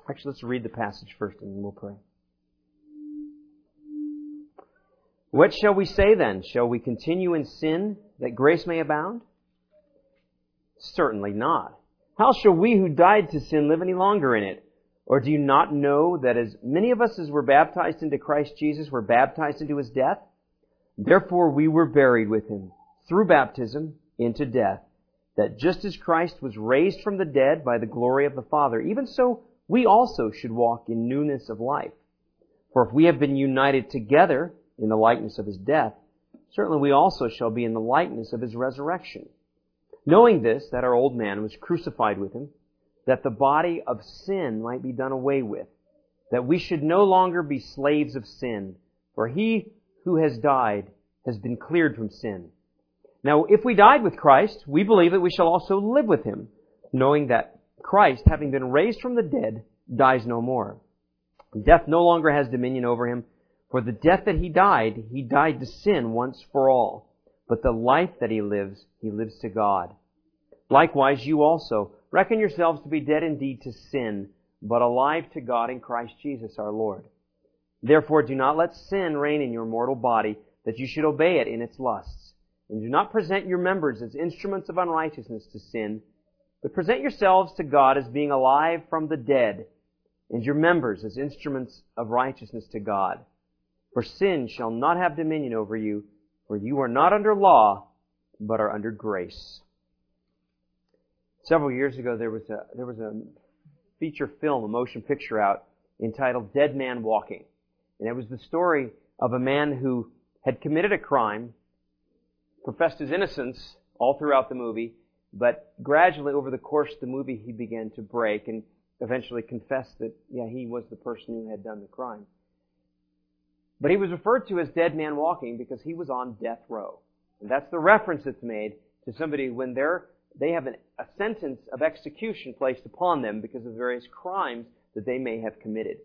Actually, let's read the passage first and then we'll pray. What shall we say then? Shall we continue in sin that grace may abound? Certainly not. How shall we who died to sin live any longer in it? Or do you not know that as many of us as were baptized into Christ Jesus were baptized into His death? Therefore we were buried with Him through baptism into death, that just as Christ was raised from the dead by the glory of the Father, even so we also should walk in newness of life. For if we have been united together in the likeness of His death, certainly we also shall be in the likeness of His resurrection. Knowing this, that our old man was crucified with Him, that the body of sin might be done away with, that we should no longer be slaves of sin, for He who has died has been cleared from sin. Now, if we died with Christ, we believe that we shall also live with Him, knowing that Christ, having been raised from the dead, dies no more. Death no longer has dominion over Him, for the death that He died to sin once for all. But the life that He lives to God. Likewise, you also reckon yourselves to be dead indeed to sin, but alive to God in Christ Jesus our Lord. Therefore, do not let sin reign in your mortal body, that you should obey it in its lusts. And do not present your members as instruments of unrighteousness to sin, but present yourselves to God as being alive from the dead, and your members as instruments of righteousness to God. For sin shall not have dominion over you, for you are not under law, but are under grace. Several years ago, there was a feature film, a motion picture out, entitled Dead Man Walking. And it was the story of a man who had committed a crime, professed his innocence all throughout the movie, but gradually over the course of the movie he began to break and eventually confessed that, he was the person who had done the crime. But he was referred to as Dead Man Walking because he was on death row. And that's the reference that's made to somebody when they have a sentence of execution placed upon them because of various crimes that they may have committed.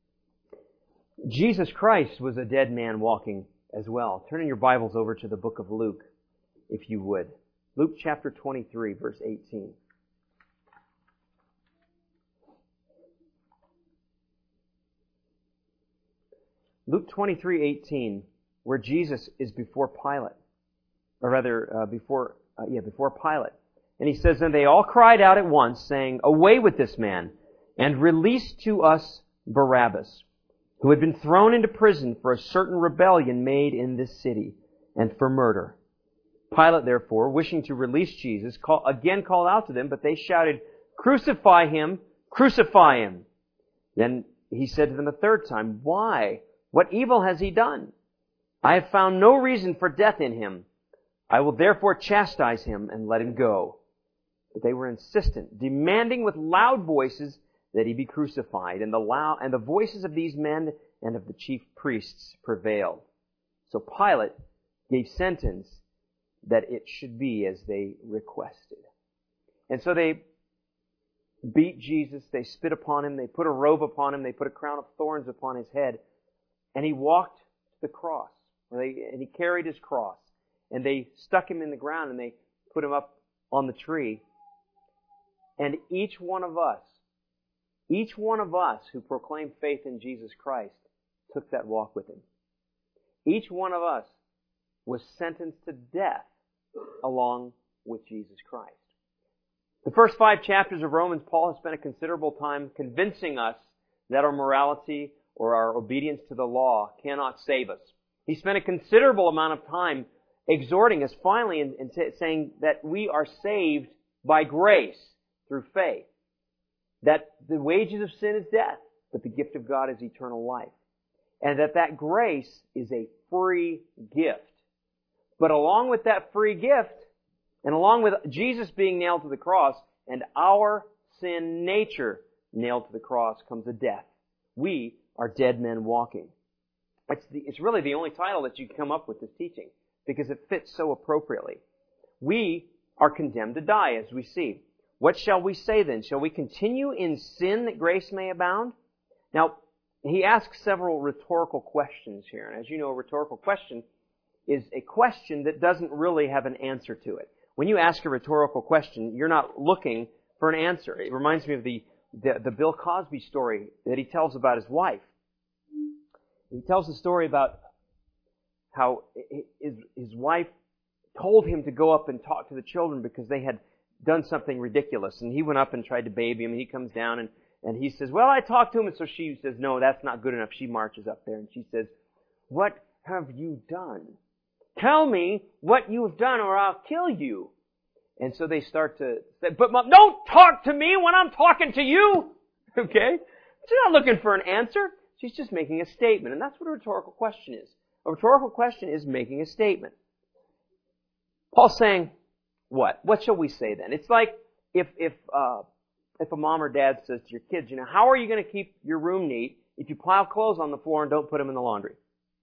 Jesus Christ was a dead man walking as well. Turn in your Bibles over to the book of Luke, if you would. Luke chapter 23, verse 18. Luke 23:18, where Jesus is before Pilate, or rather, before Pilate. And he says, "And they all cried out at once, saying, 'Away with this man, and release to us Barabbas, who had been thrown into prison for a certain rebellion made in this city, and for murder.' Pilate, therefore, wishing to release Jesus, again called out to them, but they shouted, 'Crucify him! Crucify him!' Then he said to them a third time, 'Why? What evil has he done? I have found no reason for death in him. I will therefore chastise him and let him go.' But they were insistent, demanding with loud voices that he be crucified. And the voices of these men and of the chief priests prevailed. So Pilate gave sentence that it should be as they requested. And so they beat Jesus, they spit upon him, they put a robe upon him, they put a crown of thorns upon his head, and he walked to the cross. And he carried his cross. And they stuck him in the ground and they put him up on the tree. And each one of us who proclaim faith in Jesus Christ took that walk with him. Each one of us was sentenced to death along with Jesus Christ. The first 5 chapters of Romans, Paul has spent a considerable time convincing us that our morality or our obedience to the law cannot save us. He spent a considerable amount of time exhorting us finally and saying that we are saved by grace through faith. That the wages of sin is death, but the gift of God is eternal life. And that grace is a free gift. But along with that free gift, and along with Jesus being nailed to the cross, and our sin nature nailed to the cross, comes a death. We are dead men walking. It's really the only title that you can come up with this teaching, because it fits so appropriately. We are condemned to die, as we see. What shall we say then? Shall we continue in sin that grace may abound? Now, he asks several rhetorical questions here. And as you know, a rhetorical question is a question that doesn't really have an answer to it. When you ask a rhetorical question, you're not looking for an answer. It reminds me of the the Bill Cosby story that he tells about his wife. He tells the story about how his wife told him to go up and talk to the children because they had done something ridiculous. And he went up and tried to baby him, and he comes down and he says, well, I talked to him. And so she says, no, that's not good enough. She marches up there and she says, what have you done? Tell me what you have done or I'll kill you. And so they start to say, but Mom, don't talk to me when I'm talking to you. Okay? She's not looking for an answer. She's just making a statement. And that's what a rhetorical question is. A rhetorical question is making a statement. Paul's saying, what? What shall we say then? It's like if a mom or dad says to your kids, how are you going to keep your room neat if you pile clothes on the floor and don't put them in the laundry?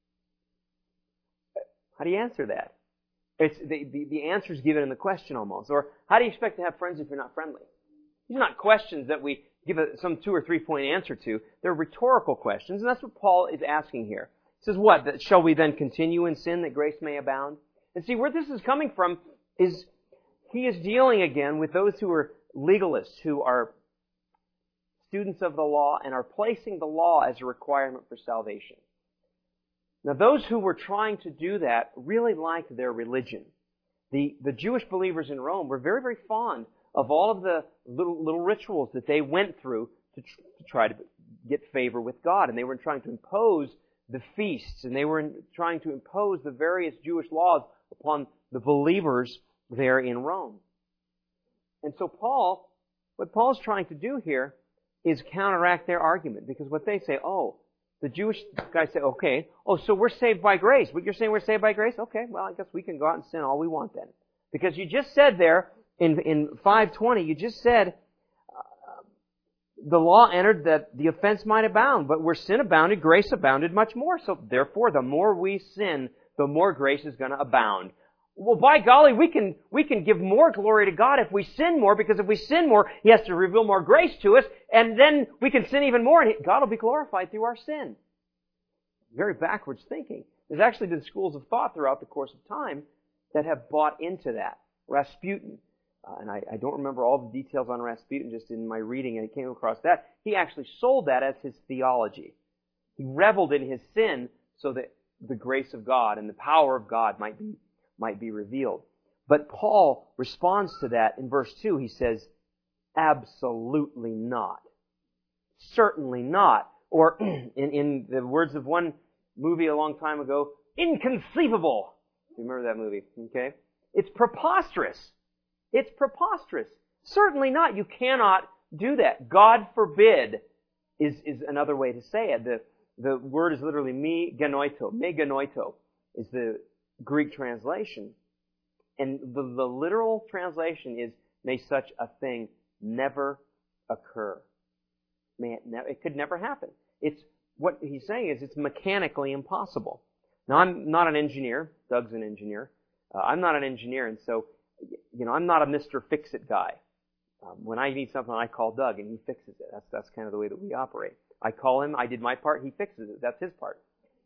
How do you answer that? It's the answer is given in the question almost. Or how do you expect to have friends if you're not friendly? These are not questions that we give some 2 or 3 point answer to. They're rhetorical questions, and that's what Paul is asking here. He says, what? That shall we then continue in sin that grace may abound? And see, where this is coming from is he is dealing again with those who are legalists, who are students of the law and are placing the law as a requirement for salvation. Now, those who were trying to do that really liked their religion. The Jewish believers in Rome were very, very fond of all of the little rituals that they went through to try to get favor with God. And they were trying to impose the feasts, and they were trying to impose the various Jewish laws upon the believers there in Rome. And so what Paul's trying to do here is counteract their argument, because what they say, the Jewish guys say, okay, so we're saved by grace. What you're saying, we're saved by grace? Okay, well, I guess we can go out and sin all we want then. Because you just said there, in 5:20, you just said, the law entered that the offense might abound, but where sin abounded, grace abounded much more. So therefore, the more we sin, the more grace is going to abound. Well, by golly, we can give more glory to God if we sin more, because if we sin more, He has to reveal more grace to us, and then we can sin even more, and God will be glorified through our sin. Very backwards thinking. There's actually been schools of thought throughout the course of time that have bought into that. Rasputin, and I don't remember all the details on Rasputin, just in my reading, and I came across that. He actually sold that as his theology. He reveled in his sin so that the grace of God and the power of God might be revealed. But Paul responds to that in verse 2. He says, absolutely not. Certainly not. Or in the words of one movie a long time ago, inconceivable. You remember that movie? Okay? It's preposterous. It's preposterous. Certainly not. You cannot do that. God forbid is another way to say it. The word is literally me genoito. Me genoito is the Greek translation. And the literal translation is, may such a thing never occur. It could never happen. What he's saying is it's mechanically impossible. Now, I'm not an engineer. Doug's an engineer. I'm not an engineer, and so, I'm not a Mr. Fix-It guy. When I need something, I call Doug, and he fixes it. That's kind of the way that we operate. I call him, I did my part, he fixes it. That's his part.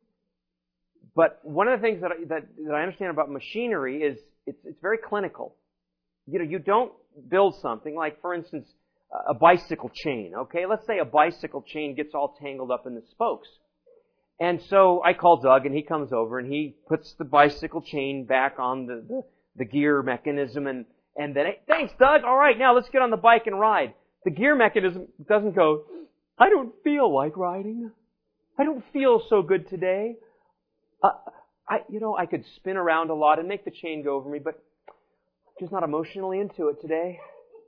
But one of the things that I understand about machinery is it's very clinical. You don't build something like, for instance, a bicycle chain. Okay, let's say a bicycle chain gets all tangled up in the spokes. And so I call Doug, and he comes over, and he puts the bicycle chain back on the gear mechanism, and then, hey, thanks, Doug. All right, now let's get on the bike and ride. The gear mechanism doesn't go, I don't feel like riding. I don't feel so good today. I could spin around a lot and make the chain go over me, but I'm just not emotionally into it today.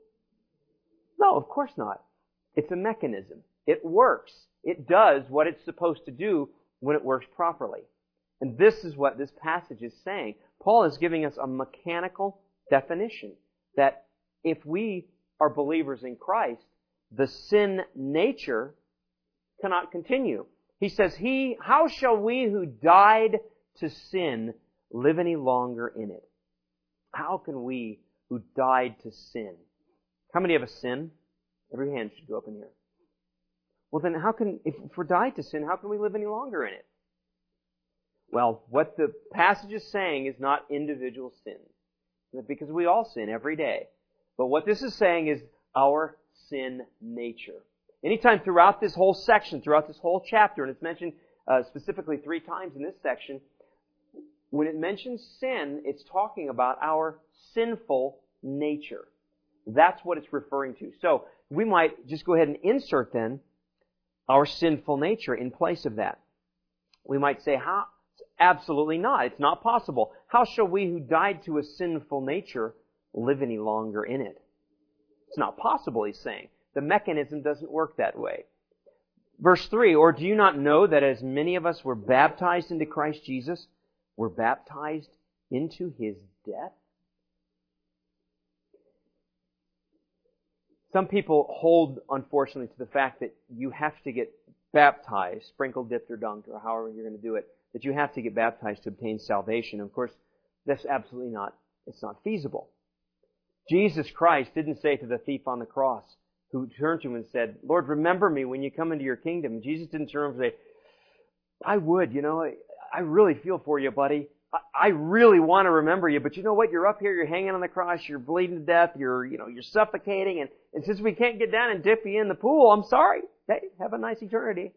No, of course not. It's a mechanism. It works. It does what it's supposed to do when it works properly. And this is what this passage is saying. Paul is giving us a mechanical definition that if we are believers in Christ, the sin nature cannot continue. He says, how shall we who died to sin live any longer in it? How can we who died to sin? How many of us sin? Every hand should go up in here. Well then, if we're died to sin, how can we live any longer in it? Well, what the passage is saying is not individual sin, because we all sin every day. But what this is saying is our sin nature. Anytime throughout this whole section, throughout this whole chapter, and it's mentioned specifically 3 times in this section, when it mentions sin, it's talking about our sinful nature. That's what it's referring to. So we might just go ahead and insert then our sinful nature in place of that. We might say, how? Absolutely not. It's not possible. How shall we who died to a sinful nature live any longer in it? It's not possible, he's saying. The mechanism doesn't work that way. Verse 3, or do you not know that as many of us were baptized into Christ Jesus, were baptized into His death? Some people hold, unfortunately, to the fact that you have to get baptized, sprinkled, dipped, or dunked, or however you're going to do it, that you have to get baptized to obtain salvation. Of course, that's absolutely not, it's not feasible. Jesus Christ didn't say to the thief on the cross, who turned to him and said, Lord, remember me when you come into your kingdom. Jesus didn't turn and say, I would, I really feel for you, buddy. I really want to remember you, but you know what? You're up here, you're hanging on the cross, you're bleeding to death, you're suffocating, and since we can't get down and dip you in the pool, I'm sorry. Hey, have a nice eternity.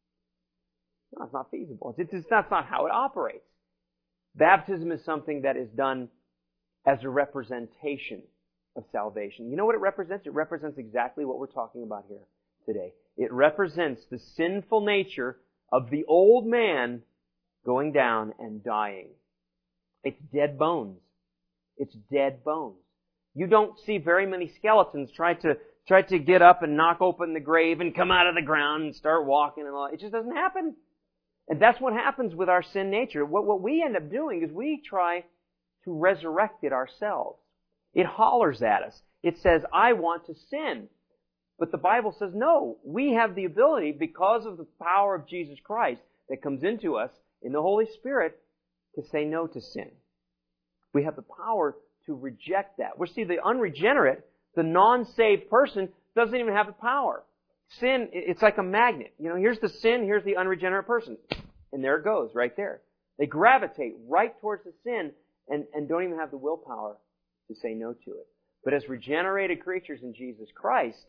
No, it's not feasible. That's not how it operates. Baptism is something that is done as a representation of salvation. You know what it represents? It represents exactly what we're talking about here today. It represents the sinful nature of the old man going down and dying. It's dead bones. It's dead bones. You don't see very many skeletons try to get up and knock open the grave and come out of the ground and start walking and all. It just doesn't happen. And that's what happens with our sin nature. What we end up doing is we try to resurrect it ourselves. It hollers at us. It says, I want to sin. But the Bible says, no, we have the ability, because of the power of Jesus Christ that comes into us in the Holy Spirit, to say no to sin. We have the power to reject that. We see the unregenerate, the non-saved person, doesn't even have the power. Sin, it's like a magnet. Here's the sin, here's the unregenerate person. And there it goes, right there. They gravitate right towards the sin and don't even have the willpower to say no to it. But as regenerated creatures in Jesus Christ,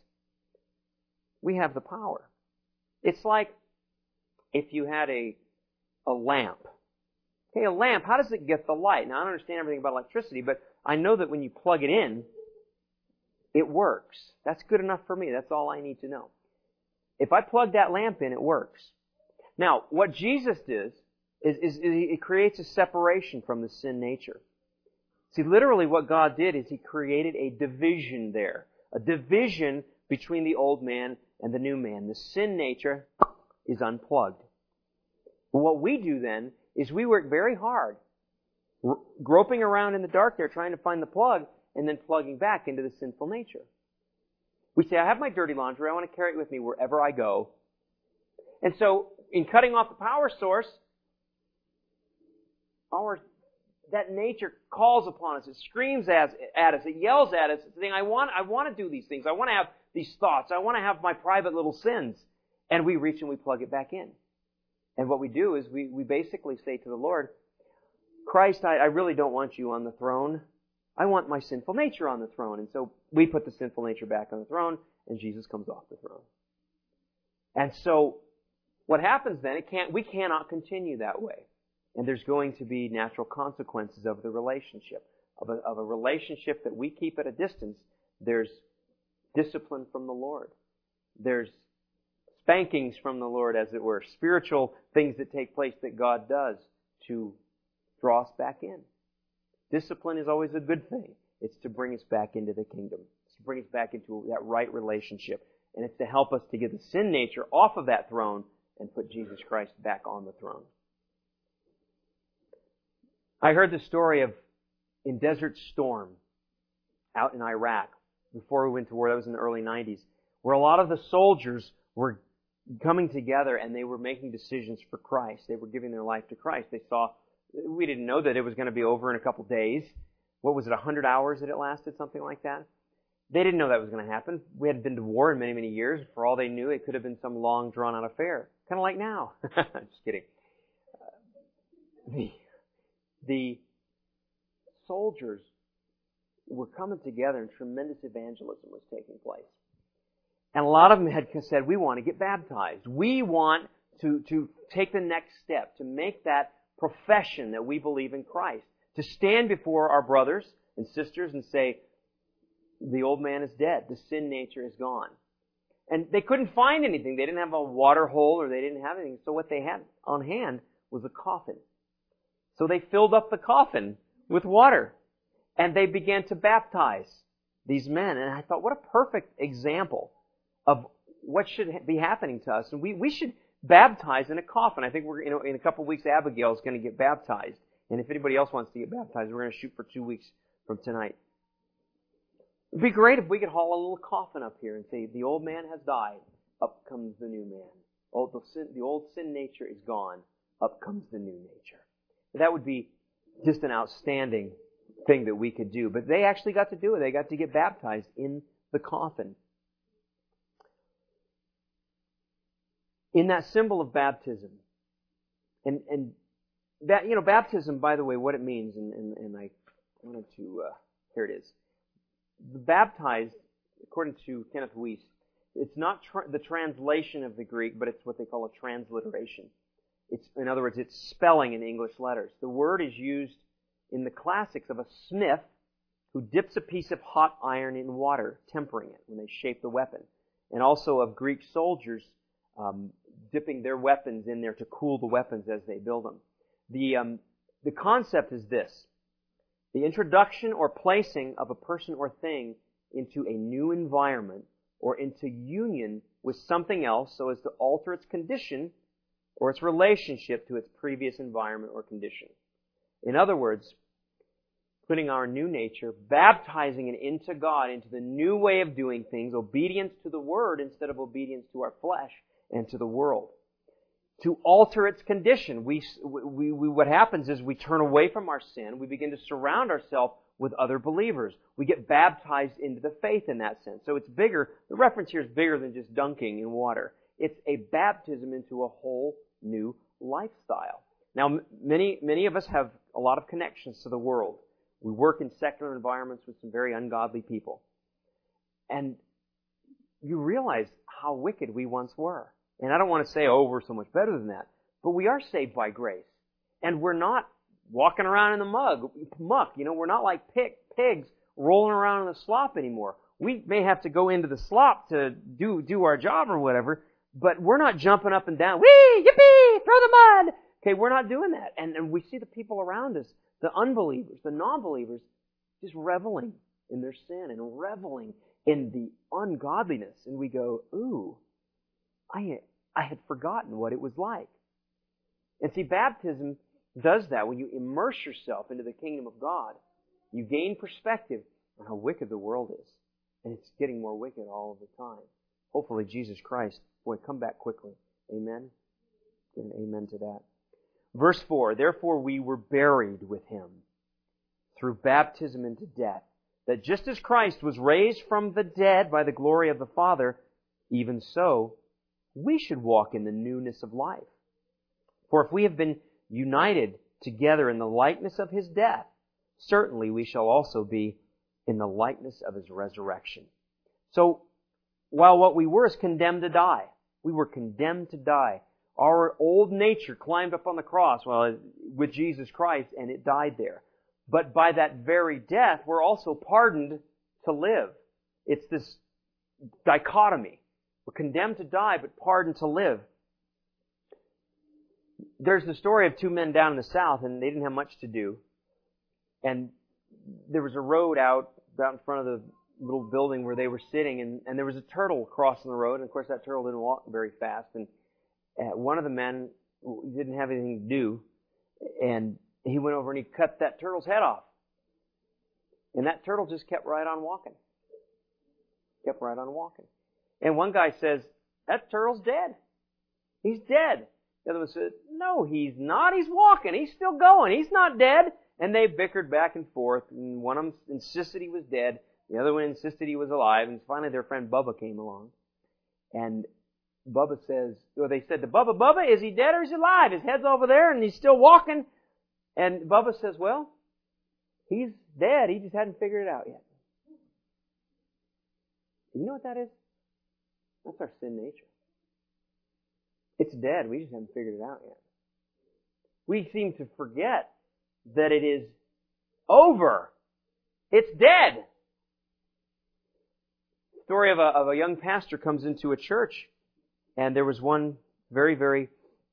we have the power. It's like if you had a lamp. Okay, a lamp, how does it get the light? Now, I don't understand everything about electricity, but I know that when you plug it in, it works. That's good enough for me. That's all I need to know. If I plug that lamp in, it works. Now, what Jesus does is it creates a separation from the sin nature. See, literally what God did is He created a division there. A division between the old man and the new man. The sin nature is unplugged. What we do then is we work very hard, groping around in the dark there, trying to find the plug, and then plugging back into the sinful nature. We say, I have my dirty laundry, I want to carry it with me wherever I go. And so, in cutting off the power source, that nature calls upon us. It screams at us. It yells at us. It's saying, I want to do these things. I want to have these thoughts. I want to have my private little sins. And we reach and we plug it back in. And what we do is we basically say to the Lord, Christ, I really don't want you on the throne. I want my sinful nature on the throne. And so we put the sinful nature back on the throne, and Jesus comes off the throne. And so what happens then, we cannot continue that way. And there's going to be natural consequences of the relationship. Of a relationship that we keep at a distance, there's discipline from the Lord. There's spankings from the Lord, as it were. Spiritual things that take place that God does to draw us back in. Discipline is always a good thing. It's to bring us back into the kingdom. It's to bring us back into that right relationship. And it's to help us to get the sin nature off of that throne and put Jesus Christ back on the throne. I heard the story of in Desert Storm out in Iraq before we went to war. That was in the early 90s, where a lot of the soldiers were coming together and they were making decisions for Christ. They were giving their life to Christ. We didn't know that it was going to be over in a couple days. What was it, 100 hours that it lasted, something like that? They didn't know that was going to happen. We hadn't been to war in many, many years. For all they knew, it could have been some long, drawn-out affair. Kind of like now. Just kidding. The soldiers were coming together and tremendous evangelism was taking place. And a lot of them had said, we want to get baptized. We want to take the next step, to make that profession that we believe in Christ, to stand before our brothers and sisters and say, the old man is dead. The sin nature is gone. And they couldn't find anything. They didn't have a water hole or they didn't have anything. So what they had on hand was a coffin. So they filled up the coffin with water. And they began to baptize these men. And I thought, what a perfect example of what should be happening to us. And we should baptize in a coffin. I think we're in a couple of weeks, Abigail is going to get baptized. And if anybody else wants to get baptized, we're going to shoot for 2 weeks from tonight. It'd be great if we could haul a little coffin up here and say, the old man has died, up comes the new man. The old sin nature is gone, up comes the new nature. That would be just an outstanding thing that we could do. But they actually got to do it. They got to get baptized in the coffin. In that symbol of baptism, and that, baptism, by the way, what it means, and I wanted to, here it is. The baptized, according to Kenneth Weiss, it's not the translation of the Greek, but it's what they call a transliteration. In other words, it's spelling in English letters. The word is used in the classics of a smith who dips a piece of hot iron in water, tempering it when they shape the weapon. And also of Greek soldiers dipping their weapons in there to cool the weapons as they build them. The concept is this. The introduction or placing of a person or thing into a new environment or into union with something else so as to alter its condition or its relationship to its previous environment or condition. In other words, putting our new nature, baptizing it into God, into the new way of doing things, obedience to the Word instead of obedience to our flesh and to the world. To alter its condition. What happens is we turn away from our sin. We begin to surround ourselves with other believers. We get baptized into the faith in that sense. So it's bigger. The reference here is bigger than just dunking in water. It's a baptism into a whole new lifestyle. Now, many of us have a lot of connections to the world. We work in secular environments with some very ungodly people. And you realize how wicked we once were. And I don't want to say, we're so much better than that. But we are saved by grace. And we're not walking around in the muck. We're not like pigs rolling around in the slop anymore. We may have to go into the slop to do our job or whatever, but we're not jumping up and down, whee, yippee, throw the mud. Okay, we're not doing that. And we see the people around us, the unbelievers, the non-believers, just reveling in their sin and reveling in the ungodliness. And we go, ooh, I had forgotten what it was like. And see, baptism does that. When you immerse yourself into the kingdom of God, you gain perspective on how wicked the world is. And it's getting more wicked all of the time. Hopefully Jesus Christ, come back quickly. Amen? And amen to that. Verse 4, therefore we were buried with Him through baptism into death, that just as Christ was raised from the dead by the glory of the Father, even so we should walk in the newness of life. For if we have been united together in the likeness of His death, certainly we shall also be in the likeness of His resurrection. So, while what we were is condemned to die, we were condemned to die. Our old nature climbed up on the cross with Jesus Christ, and it died there. But by that very death, we're also pardoned to live. It's this dichotomy. We're condemned to die, but pardoned to live. There's the story of two men down in the south, and they didn't have much to do. And there was a road out in front of the little building where they were sitting, and there was a turtle crossing the road. And of course, that turtle didn't walk very fast. And one of the men didn't have anything to do, and he went over and he cut that turtle's head off. And that turtle just kept right on walking. Kept right on walking. And one guy says, that turtle's dead. He's dead. The other one said, no, he's not. He's walking. He's still going. He's not dead. And they bickered back and forth. And one of them insisted he was dead. The other one insisted he was alive. And finally their friend Bubba came along. And Bubba says, they said to Bubba, Bubba, is he dead or is he alive? His head's over there and he's still walking. And Bubba says, well, he's dead. He just hadn't figured it out yet. You know what that is? That's our sin nature. It's dead. We just haven't figured it out yet. We seem to forget that it is over. It's dead. The story of a young pastor comes into a church, and there was one very, very,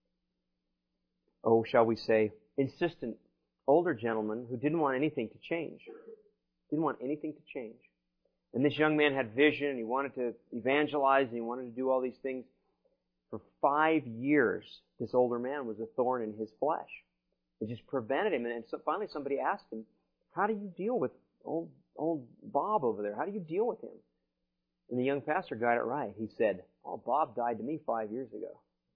shall we say, insistent older gentleman who didn't want anything to change. Didn't want anything to change. And this young man had vision, and he wanted to evangelize, and he wanted to do all these things. For 5 years, this older man was a thorn in his flesh. It just prevented him. And so finally somebody asked him, how do you deal with old Bob over there? How do you deal with him? And the young pastor got it right. He said, Bob died to me 5 years ago.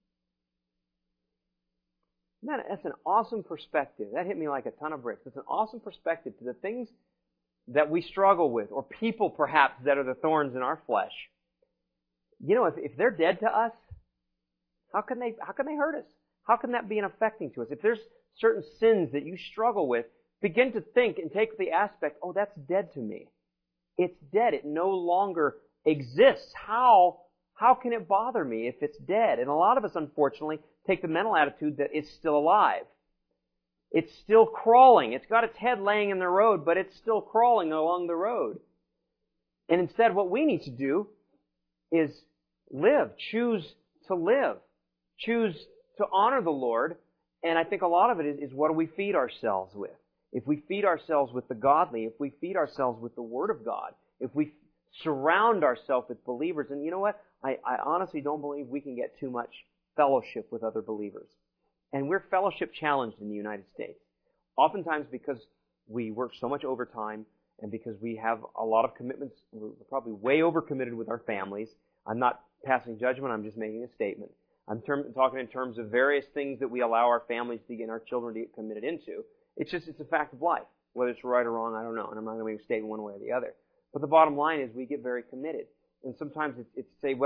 Man, that's an awesome perspective. That hit me like a ton of bricks. It's an awesome perspective to the things that we struggle with, or people perhaps that are the thorns in our flesh. You know, if they're dead to us, how can they hurt us? How can that be an affecting to us? If there's certain sins that you struggle with, begin to think and take the aspect, that's dead to me. It's dead. It no longer exists. How can it bother me if it's dead? And a lot of us, unfortunately, take the mental attitude that it's still alive. It's still crawling. It's got its head laying in the road, but it's still crawling along the road. And instead, what we need to do is live. Choose to live. Choose to honor the Lord. And I think a lot of it is what do we feed ourselves with? If we feed ourselves with the godly, if we feed ourselves with the Word of God, if we surround ourselves with believers, and you know what? I honestly don't believe we can get too much fellowship with other believers. And we're fellowship challenged in the United States. Oftentimes because we work so much overtime and because we have a lot of commitments, we're probably way overcommitted with our families. I'm not passing judgment, I'm just making a statement. I'm talking in terms of various things that we allow our families to get and our children to get committed into. It's a fact of life. Whether it's right or wrong, I don't know. And I'm not going to make a statement one way or the other. But the bottom line is we get very committed. And sometimes it's say,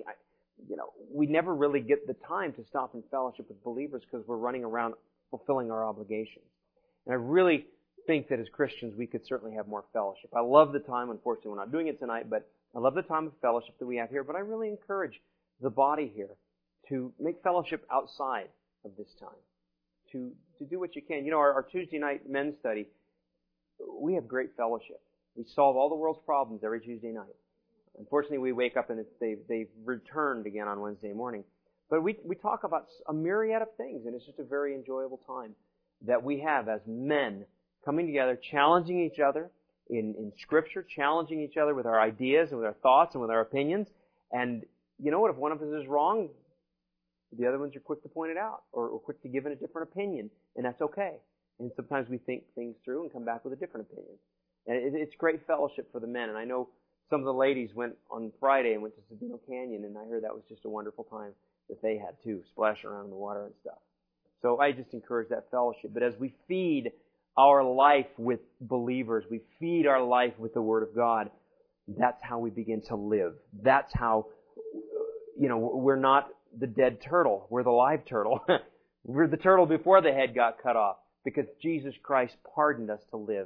we never really get the time to stop in fellowship with believers because we're running around fulfilling our obligations. And I really think that as Christians we could certainly have more fellowship. I love the time, unfortunately we're not doing it tonight, but I love the time of fellowship that we have here. But I really encourage the body here to make fellowship outside of this time. To do what you can. You know, our Tuesday night men's study, we have great fellowship. We solve all the world's problems every Tuesday night. Unfortunately, we wake up and they've returned again on Wednesday morning. But we talk about a myriad of things, and it's just a very enjoyable time that we have as men coming together, challenging each other in Scripture, challenging each other with our ideas and with our thoughts and with our opinions. And you know what? If one of us is wrong, the other ones are quick to point it out or quick to give it a different opinion, and that's okay. And sometimes we think things through and come back with a different opinion. And it's great fellowship for the men. And I know some of the ladies went on Friday and went to Sabino Canyon, and I heard that was just a wonderful time that they had too, splashing around in the water and stuff. So I just encourage that fellowship. But as we feed our life with believers, we feed our life with the Word of God, that's how we begin to live. That's how, we're not the dead turtle. We're the live turtle. We're the turtle before the head got cut off because Jesus Christ pardoned us to live.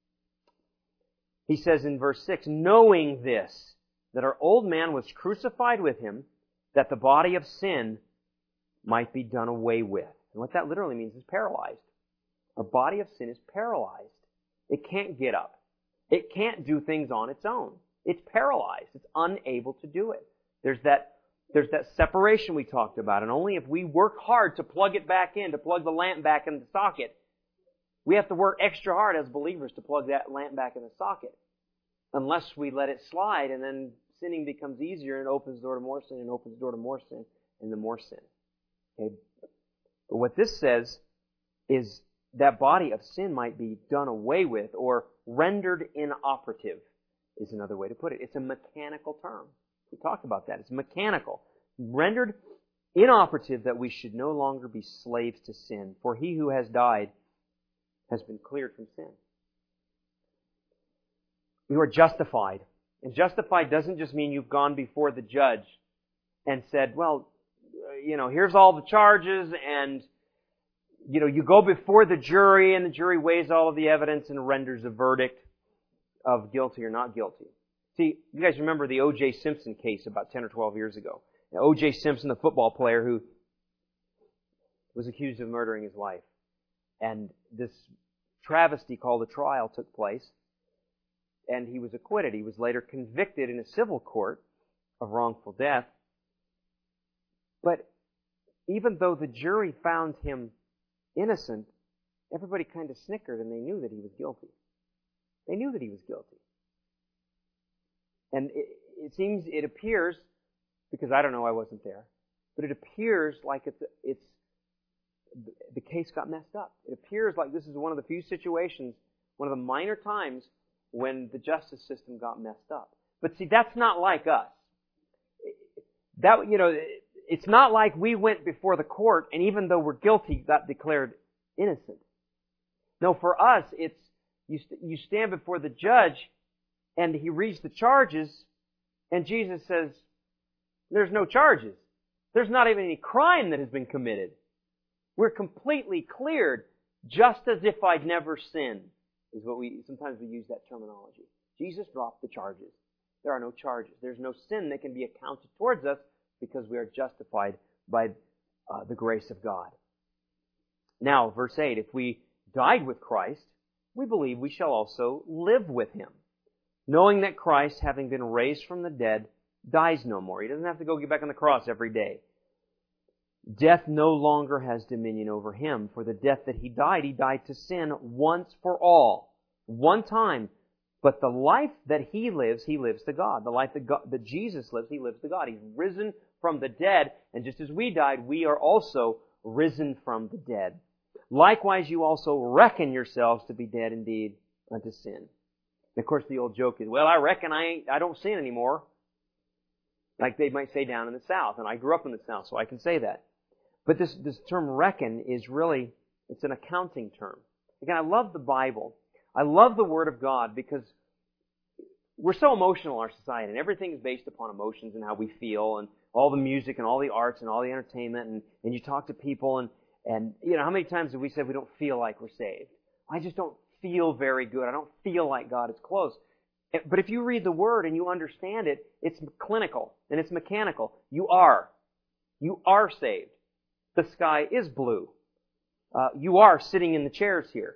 He says in verse 6, knowing this, that our old man was crucified with him, that the body of sin might be done away with. And what that literally means is paralyzed. Our body of sin is paralyzed. It can't get up. It can't do things on its own. It's paralyzed. It's unable to do it. There's that separation we talked about, and only if we work hard to plug it back in, to plug the lamp back in the socket, we have to work extra hard as believers to plug that lamp back in the socket. Unless we let it slide, and then sinning becomes easier and opens the door to more sin and opens the door to more sin and the more sin. Okay? But what this says is that body of sin might be done away with or rendered inoperative is another way to put it. It's a mechanical term. We talked about that. It's mechanical. Rendered inoperative, that we should no longer be slaves to sin. For he who has died has been cleared from sin. You are justified. And justified doesn't just mean you've gone before the judge and said, here's all the charges, and, you go before the jury, and the jury weighs all of the evidence and renders a verdict of guilty or not guilty. See, you guys remember the O.J. Simpson case about 10 or 12 years ago. Now, O.J. Simpson, the football player who was accused of murdering his wife. And this travesty called a trial took place, and he was acquitted. He was later convicted in a civil court of wrongful death. But even though the jury found him innocent, everybody kind of snickered, and they knew that he was guilty. They knew that he was guilty. And it appears, because I don't know, I wasn't there, but it appears like the case got messed up. It appears like this is one of the few situations, one of the minor times when the justice system got messed up. But see, that's not like us. It's not like we went before the court and even though we're guilty, got declared innocent. No, for us, it's you stand before the judge and he reads the charges and Jesus says, there's no charges. There's not even any crime that has been committed. We're completely cleared, just as if I'd never sinned, is what sometimes we use that terminology. Jesus dropped the charges. There are no charges. There's no sin that can be accounted towards us because we are justified by the grace of God. Now, verse 8, if we died with Christ, we believe we shall also live with Him, knowing that Christ, having been raised from the dead, dies no more. He doesn't have to go get back on the cross every day. Death no longer has dominion over Him, for the death that He died to sin once for all, one time. But the life that He lives to God. The life that Jesus lives, He lives to God. He's risen from the dead, and just as we died, we are also risen from the dead. Likewise, you also reckon yourselves to be dead indeed unto sin. And of course, the old joke is, well, I reckon I don't sin anymore. Like they might say down in the South, and I grew up in the South, so I can say that. But this term reckon is really, it's an accounting term. Again, I love the Bible. I love the Word of God because we're so emotional in our society, and everything is based upon emotions and how we feel, and all the music and all the arts and all the entertainment, and you talk to people, and you know, how many times have we said we don't feel like we're saved? I just don't feel very good. I don't feel like God is close. But if you read the Word and you understand it, it's clinical and it's mechanical. You are saved. The sky is blue. You are sitting in the chairs here.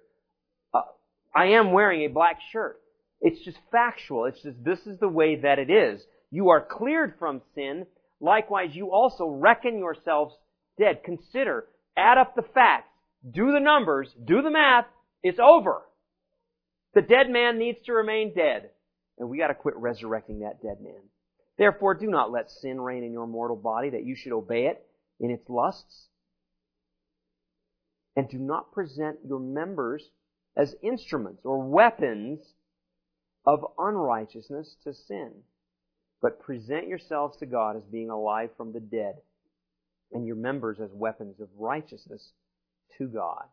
I am wearing a black shirt. It's just factual. It's just, this is the way that it is. You are cleared from sin. Likewise, you also reckon yourselves dead. Consider, add up the facts, do the numbers, do the math. It's over. The dead man needs to remain dead. And we got to quit resurrecting that dead man. Therefore, do not let sin reign in your mortal body, that you should obey it in its lusts. And do not present your members as instruments or weapons of unrighteousness to sin, but present yourselves to God as being alive from the dead, and your members as weapons of righteousness to God.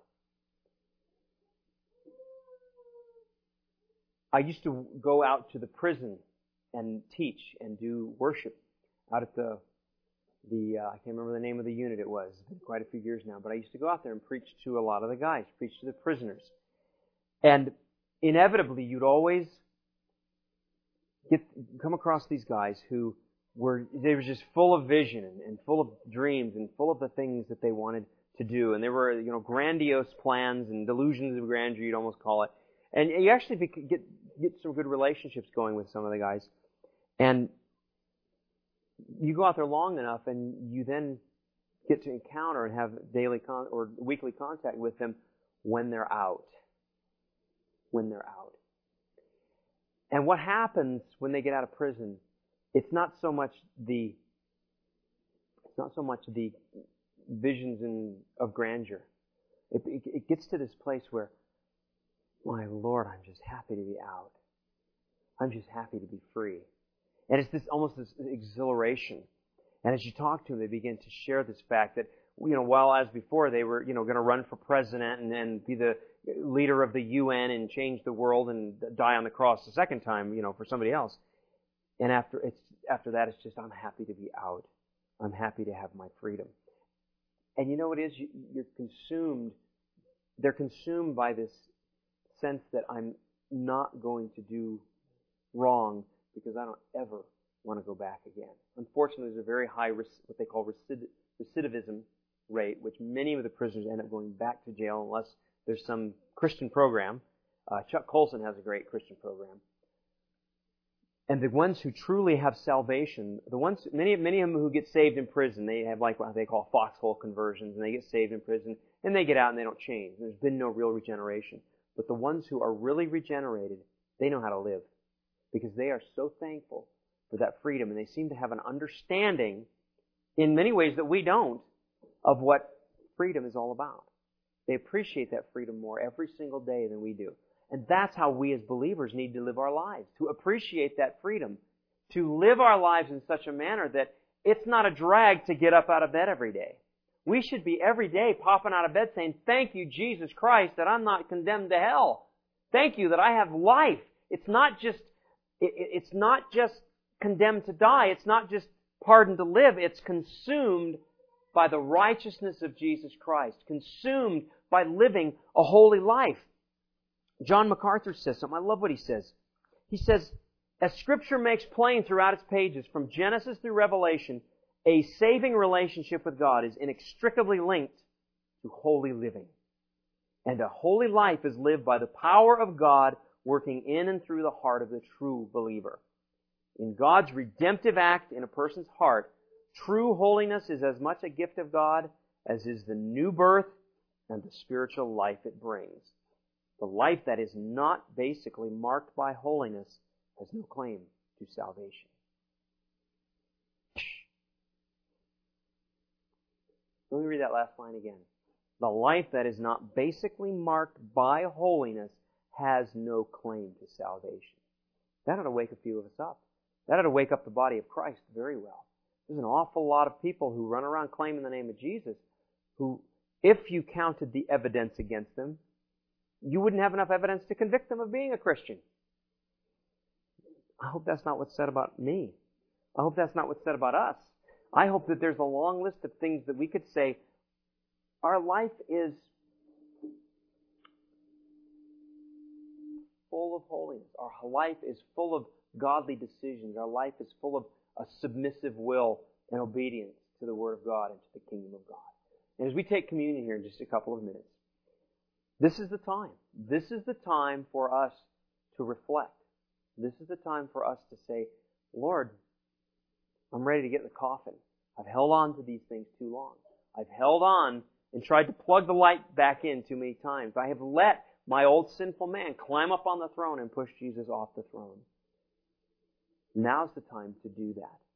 I used to go out to the prison and teach and do worship out at the I can't remember the name of the unit it was. It's been quite a few years now. But I used to go out there and preach to a lot of the guys, preach to the prisoners. And inevitably, you'd always come across these guys who were just full of vision and full of dreams and full of the things that they wanted to do. And there were, grandiose plans and delusions of grandeur, you'd almost call it. And you actually get some good relationships going with some of the guys. And you go out there long enough and you then get to encounter and have daily or weekly contact with them when they're out. When they're out. And what happens when they get out of prison, it's not so much the visions of grandeur. It gets to this place where, my Lord, I'm just happy to be out. I'm just happy to be free. And it's almost this exhilaration. And as you talk to them, they begin to share this fact that, while as before they were, going to run for president and be the leader of the UN and change the world and die on the cross the second time, for somebody else. And after that, it's just, I'm happy to be out. I'm happy to have my freedom. And you know what it is? You're consumed. They're consumed by this sense that I'm not going to do wrong because I don't ever want to go back again. Unfortunately, there's a very high, what they call recidivism rate, which many of the prisoners end up going back to jail unless there's some Christian program. Chuck Colson has a great Christian program. And the ones who truly have salvation, many of them who get saved in prison, they have like what they call foxhole conversions, and they get saved in prison, and they get out and they don't change. There's been no real regeneration. But the ones who are really regenerated, they know how to live, because they are so thankful for that freedom, and they seem to have an understanding, in many ways that we don't, of what freedom is all about. They appreciate that freedom more every single day than we do. And that's how we as believers need to live our lives, to appreciate that freedom, to live our lives in such a manner that it's not a drag to get up out of bed every day. We should be every day popping out of bed saying, thank you, Jesus Christ, that I'm not condemned to hell. Thank you that I have life. It's not just condemned to die. It's not just pardoned to live. It's consumed by the righteousness of Jesus Christ, consumed by living a holy life. John MacArthur says something. I love what he says. He says, as Scripture makes plain throughout its pages, from Genesis through Revelation, a saving relationship with God is inextricably linked to holy living. And a holy life is lived by the power of God working in and through the heart of the true believer. In God's redemptive act in a person's heart, true holiness is as much a gift of God as is the new birth and the spiritual life it brings. The life that is not basically marked by holiness has no claim to salvation. Let me read that last line again. The life that is not basically marked by holiness has no claim to salvation. That ought to wake a few of us up. That ought to wake up the body of Christ very well. There's an awful lot of people who run around claiming the name of Jesus who, if you counted the evidence against them, you wouldn't have enough evidence to convict them of being a Christian. I hope that's not what's said about me. I hope that's not what's said about us. I hope that there's a long list of things that we could say, our life is full of holiness. Our life is full of godly decisions. Our life is full of a submissive will and obedience to the Word of God and to the kingdom of God. And as we take communion here in just a couple of minutes, this is the time. This is the time for us to reflect. This is the time for us to say, Lord, I'm ready to get in the coffin. I've held on to these things too long. I've held on and tried to plug the light back in too many times. I have let my old sinful man climb up on the throne and push Jesus off the throne. Now's the time to do that.